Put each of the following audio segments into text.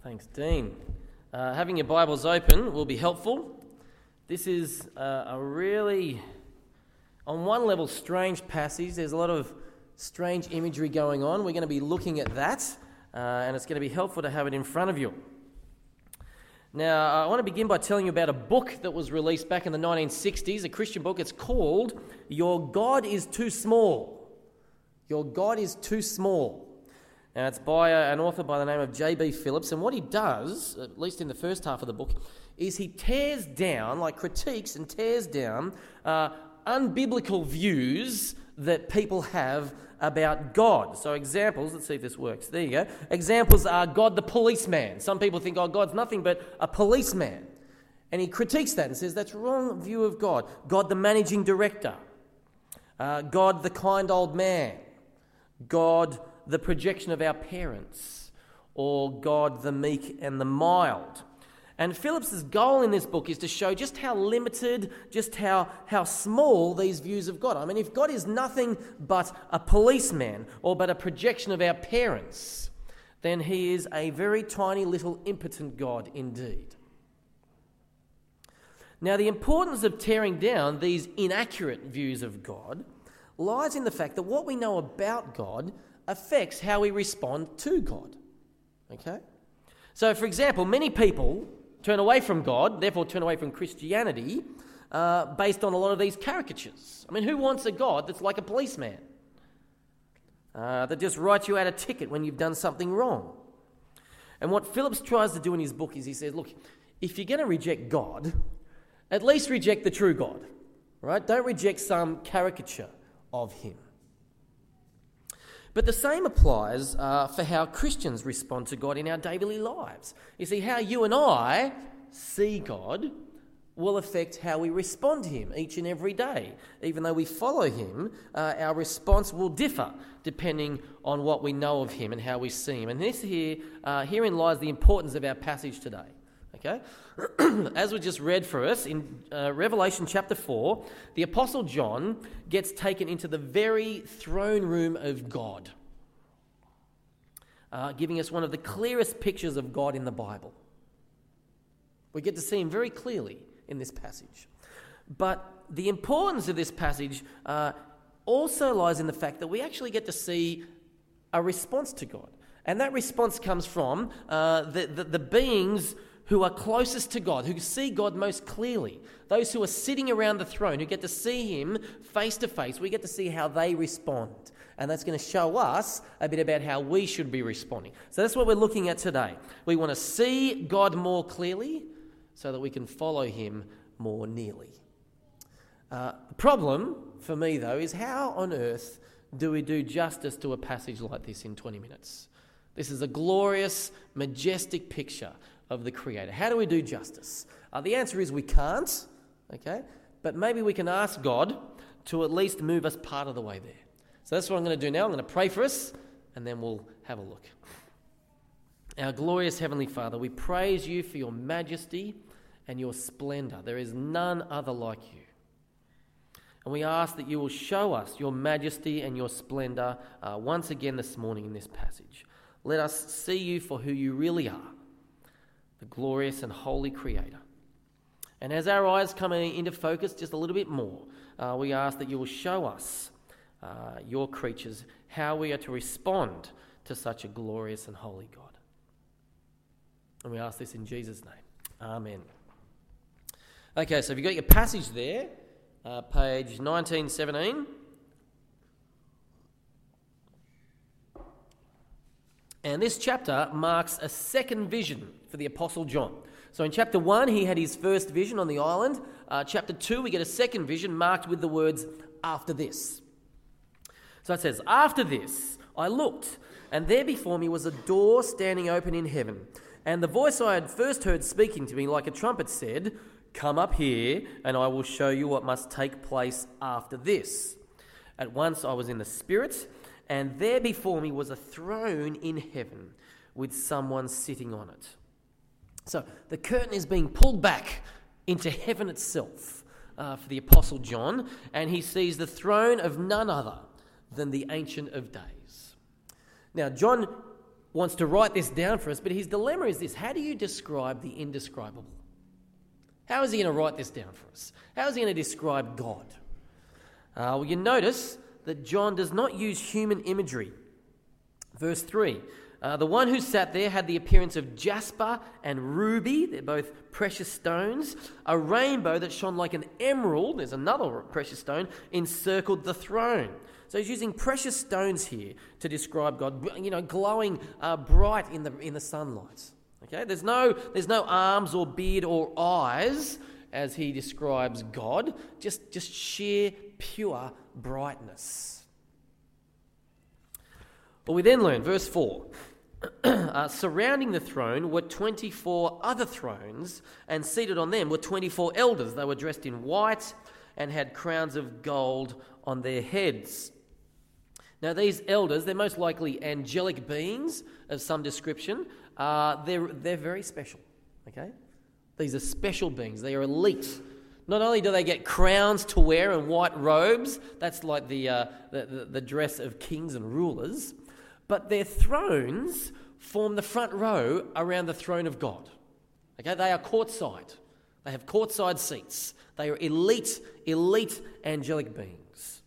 Thanks, Dean. Having your Bibles open will be helpful. This is a really, on one level, strange passage. There's a lot of strange imagery going on. We're going to be looking at that, and it's going to be helpful to have it in front of you. Now, I want to begin by telling you about a book that was released back in the 1960s, a Christian book. It's called Your God is Too Small. Your God is Too Small. Now, it's by an author by the name of J.B. Phillips, and what he does, at least in the first half of the book, is he tears down, critiques and tears down unbiblical views that people have about God. So examples, let's see if this works. There you go. Examples are God the policeman. Some people think, God's nothing but a policeman. And he critiques that and says that's a wrong view of God. God the managing director. God the kind old man. God the projection of our parents, or God the meek and the mild. And Phillips's goal in this book is to show just how limited, just how small these views of God are. I mean, if God is nothing but a policeman or but a projection of our parents, then he is a very tiny little impotent God indeed. Now, the importance of tearing down these inaccurate views of God lies in the fact that what we know about God affects how we respond to God. Okay? So, for example, many people turn away from God, therefore turn away from Christianity, based on a lot of these caricatures. I mean, who wants a God that's like a policeman? That just writes you out a ticket when you've done something wrong. And what Phillips tries to do in his book is he says, look, if you're going to reject God, at least reject the true God, right? Don't reject some caricature of him. But the same applies for how Christians respond to God in our daily lives. You see, how you and I see God will affect how we respond to him each and every day. Even though we follow him, our response will differ depending on what we know of him and how we see him. And herein lies the importance of our passage today. Okay, as we just read for us in Revelation chapter 4, the Apostle John gets taken into the very throne room of God, giving us one of the clearest pictures of God in the Bible. We get to see him very clearly in this passage. But the importance of this passage also lies in the fact that we actually get to see a response to God. And that response comes from the beings who are closest to God, who see God most clearly, those who are sitting around the throne, who get to see him face to face. We get to see how they respond. And that's going to show us a bit about how we should be responding. So that's what we're looking at today. We want to see God more clearly so that we can follow him more nearly. The problem for me, though, is how on earth do we do justice to a passage like this in 20 minutes? This is a glorious, majestic picture of the Creator. How do we do justice? The answer is we can't, okay? But maybe we can ask God to at least move us part of the way there. So that's what I'm going to do now. I'm going to pray for us, and then we'll have a look. Our glorious Heavenly Father, we praise you for your majesty and your splendour. There is none other like you. And we ask that you will show us your majesty and your splendour once again this morning in this passage. Let us see you for who you really are, the glorious and holy Creator. And as our eyes come into focus just a little bit more, we ask that you will show us, your creatures, how we are to respond to such a glorious and holy God. And we ask this in Jesus' name. Amen. Okay, so if you've got your passage there, page 1917. And this chapter marks a second vision for the Apostle John. So in chapter 1, he had his first vision on the island. Chapter 2, we get a second vision marked with the words, after this. So it says, after this, I looked, and there before me was a door standing open in heaven. And the voice I had first heard speaking to me like a trumpet said, come up here, and I will show you what must take place after this. At once I was in the Spirit, and there before me was a throne in heaven with someone sitting on it. So the curtain is being pulled back into heaven itself for the Apostle John, and he sees the throne of none other than the Ancient of Days. Now, John wants to write this down for us, but his dilemma is this: how do you describe the indescribable? How is he going to write this down for us? How is he going to describe God? Well, you notice that John does not use human imagery. Verse 3, the one who sat there had the appearance of jasper and ruby. They're both precious stones. A rainbow that shone like an emerald, there's another precious stone, encircled the throne. So he's using precious stones here to describe God, glowing bright in the sunlight. Okay, there's no arms or beard or eyes as he describes God, just sheer, pure brightness. But we then learn, verse 4, surrounding the throne were 24 other thrones, and seated on them were 24 elders. They were dressed in white and had crowns of gold on their heads. Now these elders, they're most likely angelic beings of some description. They're very special, okay? These are special beings. They are elite. Not only do they get crowns to wear and white robes, that's like the dress of kings and rulers, but their thrones form the front row around the throne of God. Okay, they are courtside. They have courtside seats. They are elite angelic beings.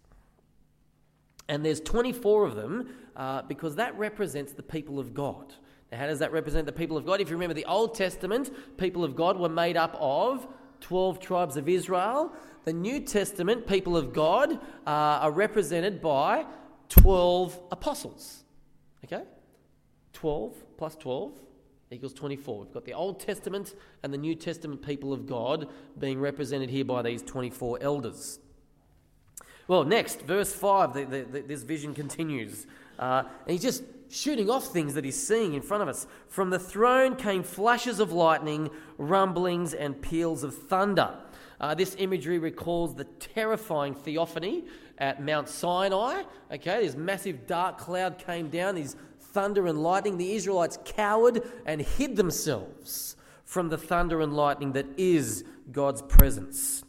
And there's 24 of them because that represents the people of God. Now, how does that represent the people of God? If you remember the Old Testament, people of God were made up of 12 tribes of Israel. The New Testament, people of God, are represented by 12 apostles. Okay? 12 plus 12 equals 24. We've got the Old Testament and the New Testament people of God being represented here by these 24 elders. Well, next, verse 5, this vision continues. And he's just shooting off things that he's seeing in front of us. From the throne came flashes of lightning, rumblings, and peals of thunder. This imagery recalls the terrifying theophany at Mount Sinai. Okay, this massive dark cloud came down, these thunder and lightning. The Israelites cowered and hid themselves from the thunder and lightning that is God's presence.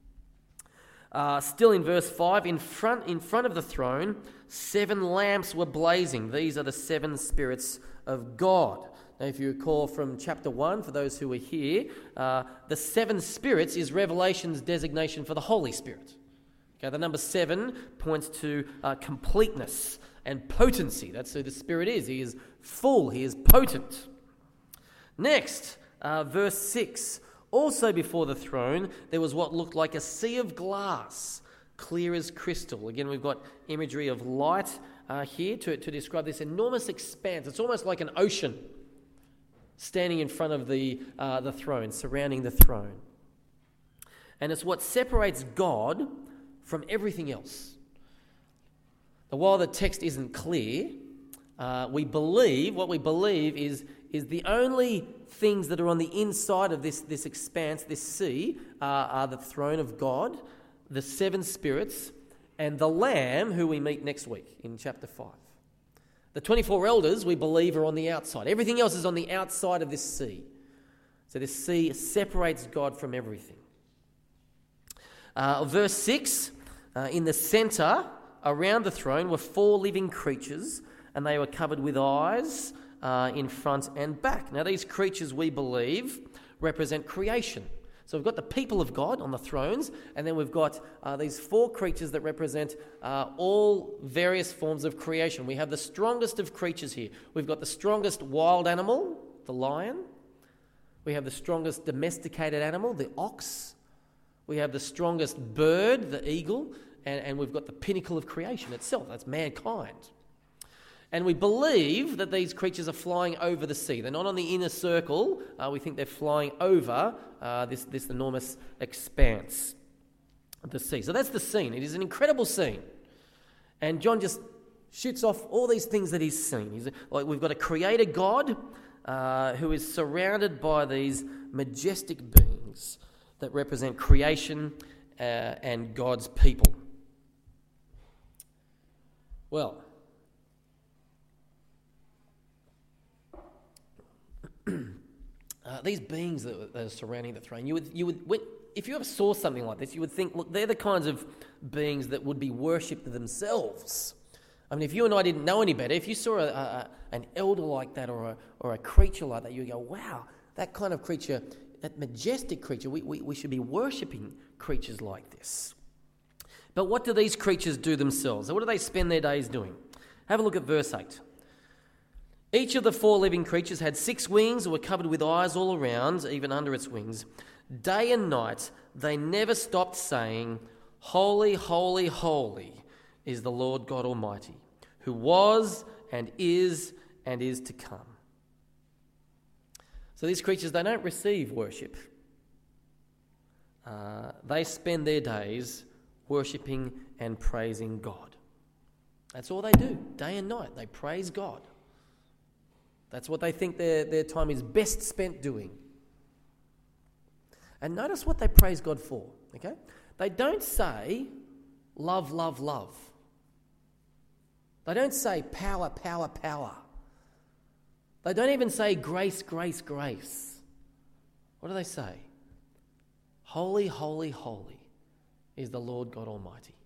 Still in verse 5, in front of the throne, 7 lamps were blazing. These are the 7 spirits of God. Now, if you recall from chapter 1, for those who were here, the 7 spirits is Revelation's designation for the Holy Spirit. Okay, the number 7 points to completeness and potency. That's who the Spirit is. He is full. He is potent. Next, verse 6. Also before the throne, there was what looked like a sea of glass, clear as crystal. Again, we've got imagery of light here to describe this enormous expanse. It's almost like an ocean standing in front of the throne, surrounding the throne. And it's what separates God from everything else. Now, while the text isn't clear, what we believe is the only things that are on the inside of this expanse, this sea, are the throne of God, the 7 spirits, and the Lamb, who we meet next week in chapter 5. The 24 elders, we believe, are on the outside. Everything else is on the outside of this sea. So this sea separates God from everything. Verse 6, in the centre, around the throne, were 4 living creatures, and they were covered with eyes in front and back. Now, these creatures, we believe, represent creation. So we've got the people of God on the thrones, and then we've got these 4 creatures that represent all various forms of creation. We have the strongest of creatures here. We've got the strongest wild animal, the lion. We have the strongest domesticated animal, the ox. We have the strongest bird, the eagle, and we've got the pinnacle of creation itself. That's mankind. And we believe that these creatures are flying over the sea. They're not on the inner circle. We think they're flying over this enormous expanse of the sea. So that's the scene. It is an incredible scene. And John just shoots off all these things that he's seen. We've got a creator God who is surrounded by these majestic beings that represent creation and God's people. Well, these beings that are surrounding the throne, you would, if you ever saw something like this, you would think, look, they're the kinds of beings that would be worshipped themselves. I mean, if you and I didn't know any better, if you saw an elder like that or a creature like that, you would go, wow, that kind of creature, that majestic creature, we should be worshipping creatures like this. But what do these creatures do themselves? What do they spend their days doing? Have a look at verse 8. Each of the 4 living creatures had 6 wings and were covered with eyes all around, even under its wings. Day and night they never stopped saying, "Holy, holy, holy is the Lord God Almighty, who was and is to come." So these creatures, they don't receive worship. They spend their days worshipping and praising God. That's all they do, day and night. They praise God. That's what they think their time is best spent doing. And notice what they praise God for, okay? They don't say, love, love, love. They don't say power, power, power. They don't even say grace, grace, grace. What do they say? Holy, holy, holy is the Lord God Almighty.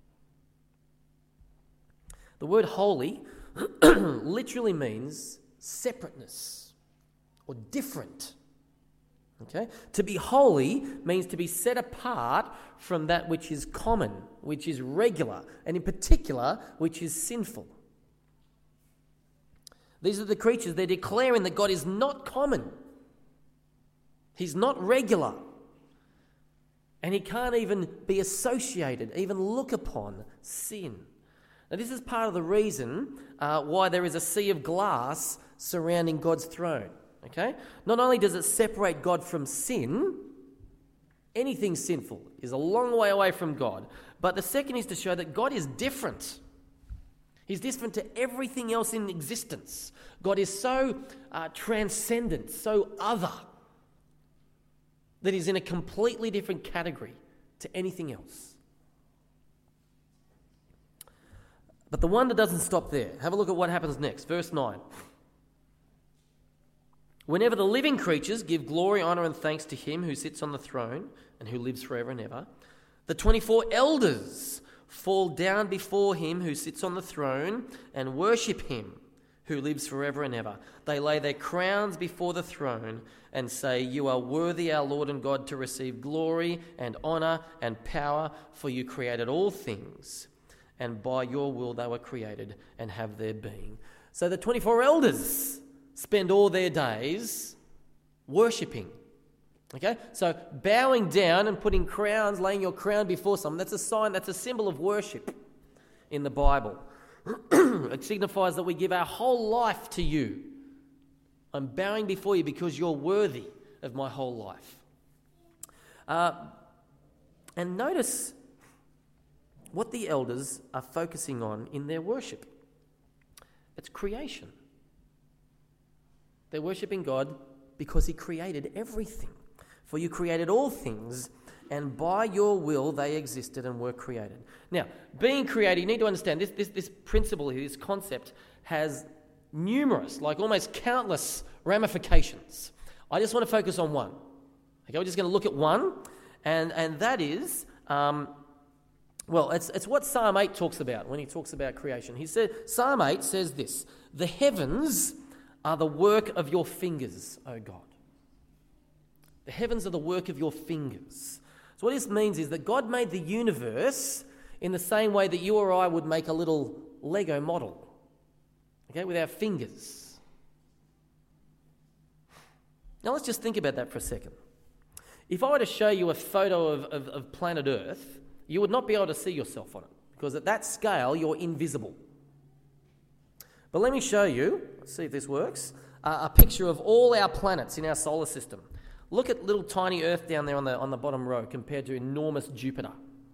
The word holy literally means separateness or different. Okay? To be holy means to be set apart from that which is common, which is regular, and in particular, which is sinful. These are the creatures, they're declaring that God is not common. He's not regular. And he can't even be associated, even look upon sin. Now, this is part of the reason why there is a sea of glass surrounding God's throne. Okay? Not only does it separate God from sin, anything sinful is a long way away from God, but the second is to show that God is different. He's different to everything else in existence. God is so transcendent, so other, that he's in a completely different category to anything else. But the wonder doesn't stop there. Have a look at what happens next. Verse 9. Whenever the living creatures give glory, honour and thanks to him who sits on the throne and who lives forever and ever, the 24 elders fall down before him who sits on the throne and worship him who lives forever and ever. They lay their crowns before the throne and say, "You are worthy, our Lord and God, to receive glory and honour and power, for you created all things, and by your will they were created and have their being." So the 24 elders spend all their days worshipping. Okay? So bowing down and putting crowns, laying your crown before someone, that's a sign, that's a symbol of worship in the Bible. It signifies that we give our whole life to you. I'm bowing before you because you're worthy of my whole life. And notice what the elders are focusing on in their worship. It's creation. They're worshipping God because he created everything. For you created all things, and by your will they existed and were created. Now, being created, you need to understand this principle here, this concept, has numerous, like almost countless ramifications. I just want to focus on one. Okay, we're just going to look at one, and that is, it's what Psalm 8 talks about when he talks about creation. Psalm 8 says this: "The heavens are the work of your fingers, O God." The heavens are the work of your fingers. So what this means is that God made the universe in the same way that you or I would make a little Lego model, okay, with our fingers. Now let's just think about that for a second. If I were to show you a photo of planet Earth, you would not be able to see yourself on it, because at that scale you're invisible. But let me show you, let's see if this works, a picture of all our planets in our solar system. Look at little tiny Earth down there on the bottom row compared to enormous Jupiter.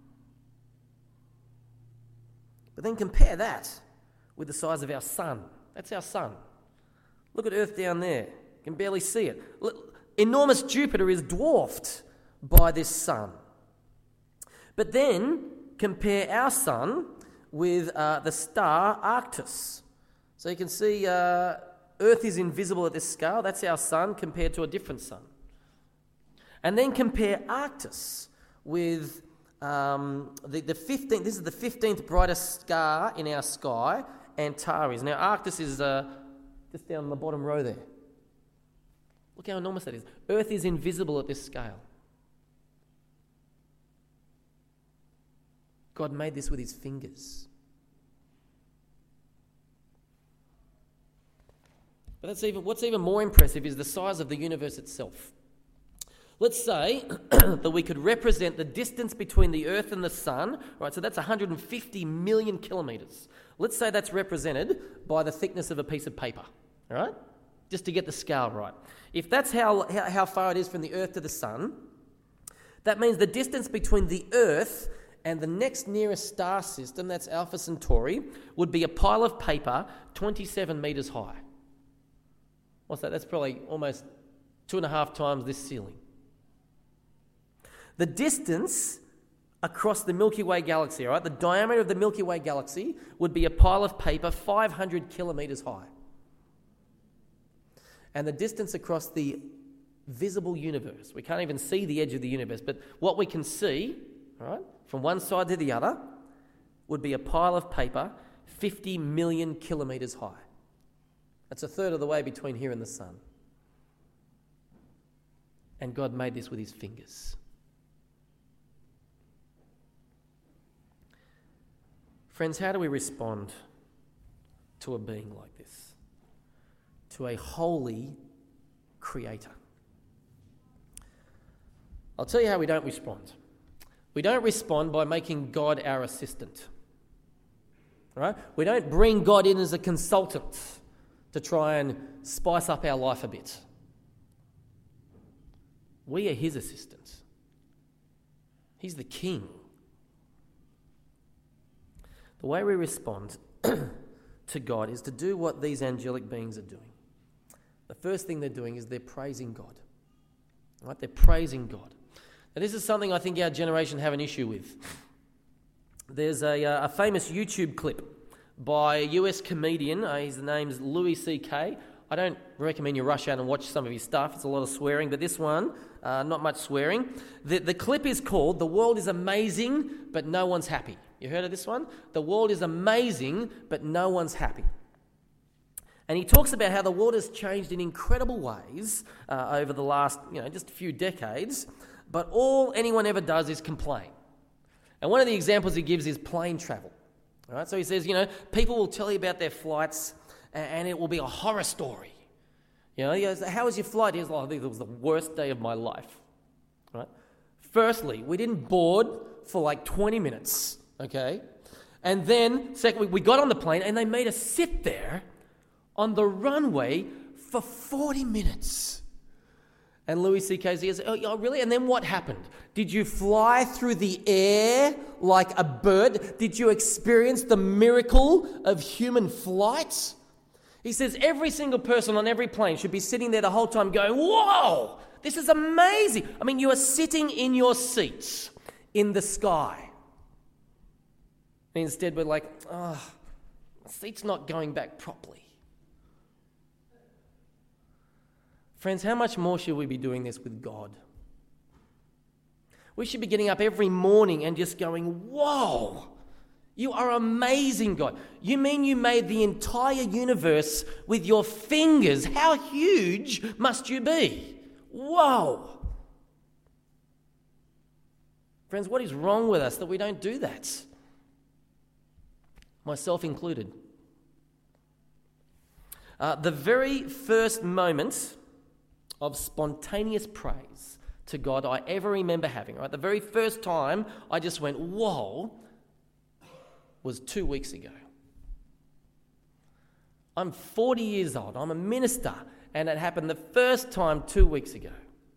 But then compare that with the size of our sun. That's our sun. Look at Earth down there. You can barely see it. Enormous Jupiter is dwarfed by this sun. But then compare our sun with the star Arcturus. So you can see Earth is invisible at this scale. That's our sun compared to a different sun. And then compare Arcturus with the 15th. This is the 15th brightest star in our sky, Antares. Now, Arctus is just down the bottom row there. Look how enormous that is. Earth is invisible at this scale. God made this with his fingers. But what's even more impressive is the size of the universe itself. Let's say that we could represent the distance between the Earth and the Sun, right? So that's 150 million kilometres. Let's say that's represented by the thickness of a piece of paper, all right? Just to get the scale right. If that's how far it is from the Earth to the Sun, that means the distance between the Earth and the next nearest star system, that's Alpha Centauri, would be a pile of paper 27 metres high. What's that? That's probably almost 2.5 times this ceiling. The distance across the Milky Way galaxy, right? The diameter of the Milky Way galaxy would be a pile of paper 500 kilometres high. And the distance across the visible universe, we can't even see the edge of the universe, but what we can see, all right, from one side to the other, would be a pile of paper 50 million kilometres high. That's a third of the way between here and the Sun. And God made this with his fingers. Friends, how do we respond to a being like this? To a holy creator? I'll tell you how we don't respond. We don't respond by making God our assistant. Right? We don't bring God in as a consultant to try and spice up our life a bit. We are his assistants. He's the king. The way we respond to God is to do what these angelic beings are doing. The first thing they're doing is they're praising God. Right? They're praising God. Now, this is something I think our generation have an issue with. There's a famous YouTube clip by a US comedian. His name's Louis C.K. I don't recommend you rush out and watch some of his stuff. It's a lot of swearing, but this one, not much swearing. The clip is called "The World is Amazing, but No One's Happy." You heard of this one? The world is amazing, but no one's happy. And he talks about how the world has changed in incredible ways over the last, just a few decades, but all anyone ever does is complain. And one of the examples he gives is plane travel. All right, so he says, people will tell you about their flights and it will be a horror story. He goes, "How was your flight?" He goes, "I think it was the worst day of my life." All right? Firstly, we didn't board for like 20 minutes, okay? And then, secondly, we got on the plane and they made us sit there on the runway for 40 minutes. And Louis C.K. says, "Oh, really? And then what happened? Did you fly through the air like a bird? Did you experience the miracle of human flight?" He says every single person on every plane should be sitting there the whole time going, "Whoa, this is amazing." I mean, you are sitting in your seats in the sky. And instead we're like, "Oh, the seat's not going back properly." Friends, how much more should we be doing this with God? We should be getting up every morning and just going, "Whoa, you are amazing, God. You mean you made the entire universe with your fingers? How huge must you be? Whoa." Friends, what is wrong with us that we don't do that? Myself included. The very first moment of spontaneous praise to God I ever remember having, right? The very first time I just went, "Whoa," was 2 weeks ago. I'm 40 years old. I'm a minister, and it happened the first time 2 weeks ago.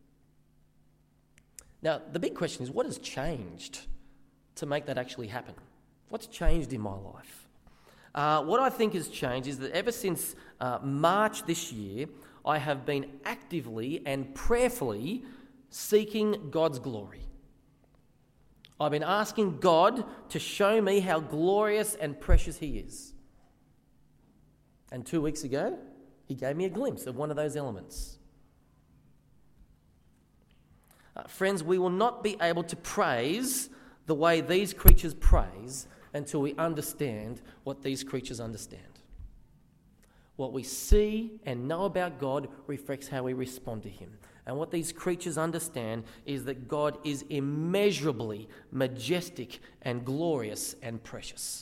Now, the big question is, what has changed to make that actually happen? What's changed in my life? What I think has changed is that ever since March this year, I have been actively and prayerfully seeking God's glory. I've been asking God to show me how glorious and precious He is. And 2 weeks ago, He gave me a glimpse of one of those elements. Friends, we will not be able to praise the way these creatures praise until we understand what these creatures understand. What we see and know about God reflects how we respond to him. And what these creatures understand is that God is immeasurably majestic and glorious and precious.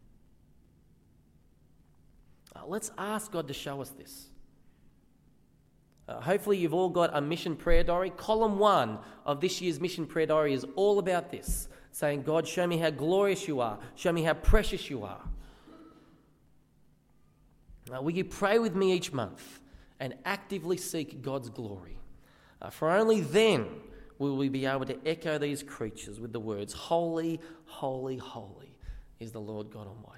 Let's ask God to show us this. Hopefully you've all got a mission prayer diary. Column 1 of this year's mission prayer diary is all about this, saying, God, show me how glorious you are. Show me how precious you are. Will you pray with me each month and actively seek God's glory? For only then will we be able to echo these creatures with the words, holy, holy, holy is the Lord God Almighty.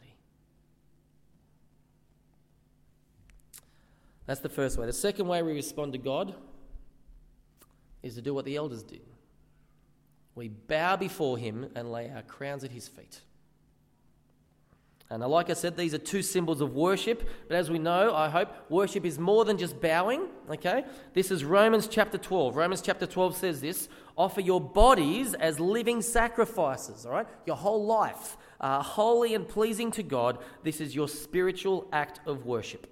That's the first way. The second way we respond to God is to do what the elders did. We bow before him and lay our crowns at his feet. And like I said, these are two symbols of worship. But as we know, I hope, worship is more than just bowing, okay? This is Romans chapter 12. Romans chapter 12 says this, offer your bodies as living sacrifices, all right? Your whole life, holy and pleasing to God. This is your spiritual act of worship.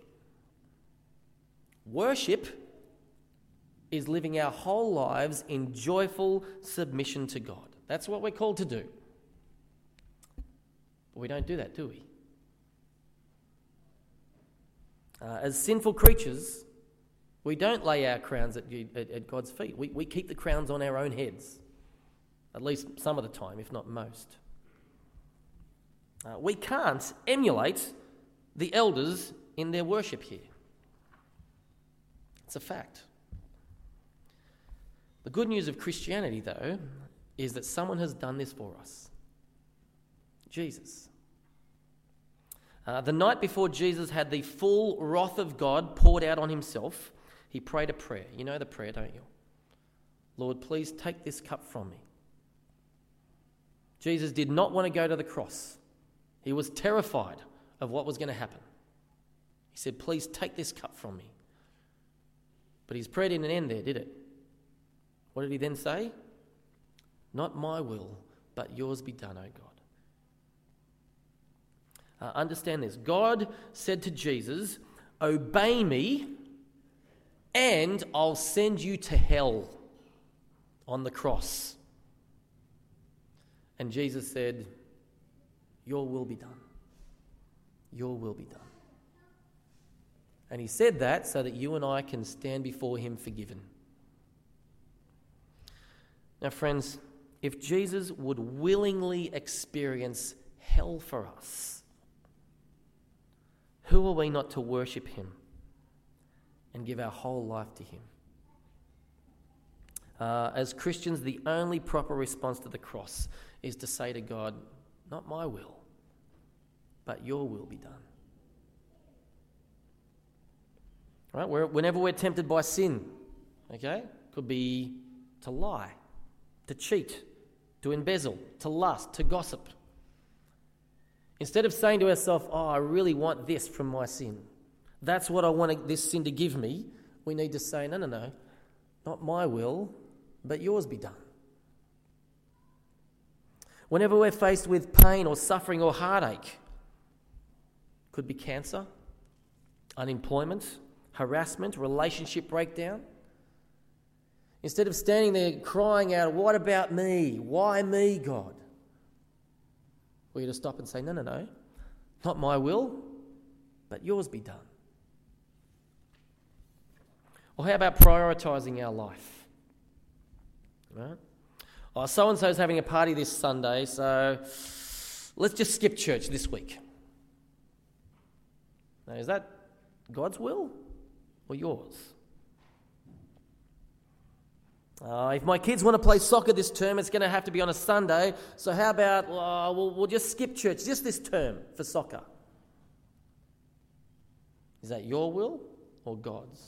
Worship is living our whole lives in joyful submission to God. That's what we're called to do. But we don't do that, do we? As sinful creatures, we don't lay our crowns at God's feet. We keep the crowns on our own heads, at least some of the time, if not most. We can't emulate the elders in their worship here. It's a fact. The good news of Christianity, though, is that someone has done this for us. Jesus. The night before Jesus had the full wrath of God poured out on himself, he prayed a prayer. You know the prayer, don't you? Lord, please take this cup from me. Jesus did not want to go to the cross. He was terrified of what was going to happen. He said, please take this cup from me. But his prayer didn't end there, did it? What did he then say? Not my will, but yours be done, O God. Understand this. God said to Jesus, obey me and I'll send you to hell on the cross. And Jesus said, your will be done. Your will be done. And he said that so that you and I can stand before him forgiven. Now, friends, if Jesus would willingly experience hell for us, who are we not to worship him and give our whole life to him? As Christians, the only proper response to the cross is to say to God, not my will, but your will be done. Right? Whenever we're tempted by sin, okay? Could be to lie, to cheat, to embezzle, to lust, to gossip. Instead of saying to ourselves, oh, I really want this from my sin. That's what I want this sin to give me. We need to say, no, not my will, but yours be done. Whenever we're faced with pain or suffering or heartache, could be cancer, unemployment, harassment, relationship breakdown. Instead of standing there crying out, what about me? Why me, God? We're to stop and say, no, not my will, but yours be done. Or how about prioritising our life? Right? Oh, so-and-so's having a party this Sunday, so let's just skip church this week. Now, is that God's will or yours? If my kids want to play soccer this term, it's going to have to be on a Sunday. So how about we'll just skip church just this term for soccer? Is that your will or God's?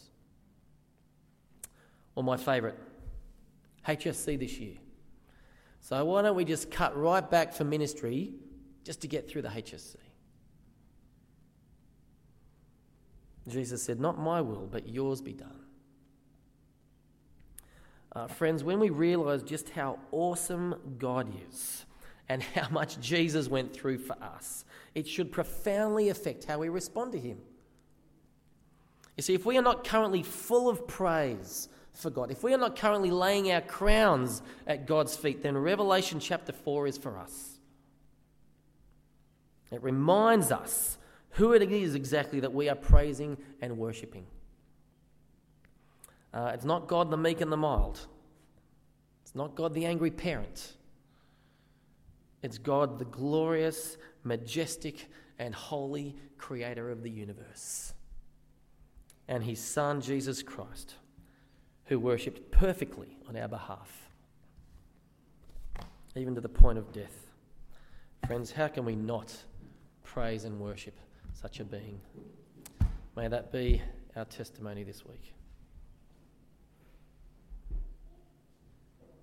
Or my favourite, HSC this year. So why don't we just cut right back for ministry just to get through the HSC? Jesus said, not my will, but yours be done. Friends, when we realise just how awesome God is and how much Jesus went through for us, it should profoundly affect how we respond to him. You see, if we are not currently full of praise for God, if we are not currently laying our crowns at God's feet, then Revelation chapter 4 is for us. It reminds us who it is exactly that we are praising and worshipping. It's not God the meek and the mild. It's not God the angry parent. It's God the glorious, majestic, and holy creator of the universe. And his Son, Jesus Christ, who worshipped perfectly on our behalf, even to the point of death. Friends, how can we not praise and worship such a being? May that be our testimony this week.